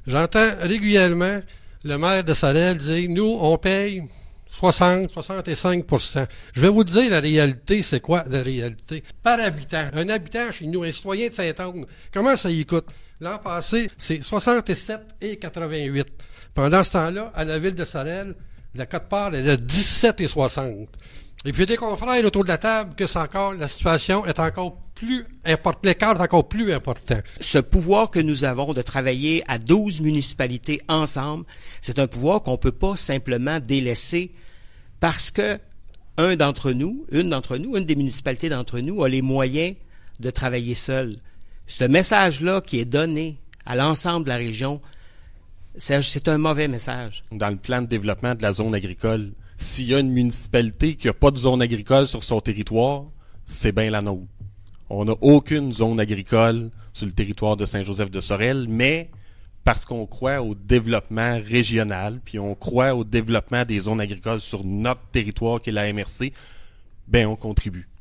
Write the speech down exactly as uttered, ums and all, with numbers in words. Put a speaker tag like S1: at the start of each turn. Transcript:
S1: J'entends régulièrement le maire de Sorel dire, nous, on paye soixante, soixante-cinq pour cent. Je vais vous dire la réalité, c'est quoi la réalité? Par habitant, un habitant chez nous, un citoyen de Saint-Onge, comment ça y coûte? L'an passé, c'est soixante-sept et quatre-vingt-huit. Pendant ce temps-là, à la ville de Sorel, la cote-part est de dix-sept et soixante. Et puis des confrères autour de la table que c'est encore, la situation est encore plus importante, l'écart est encore plus important.
S2: Ce pouvoir que nous avons de travailler à douze municipalités ensemble, c'est un pouvoir qu'on peut pas simplement délaisser parce que un d'entre nous, une d'entre nous, une des municipalités d'entre nous a les moyens de travailler seul. Ce message-là qui est donné à l'ensemble de la région, c'est, c'est un mauvais message.
S3: Dans le plan de développement de la zone agricole, s'il y a une municipalité qui n'a pas de zone agricole sur son territoire, c'est bien la nôtre. On n'a aucune zone agricole sur le territoire de Saint-Joseph-de-Sorel, mais parce qu'on croit au développement régional, puis on croit au développement des zones agricoles sur notre territoire qui est la M R C, ben on contribue.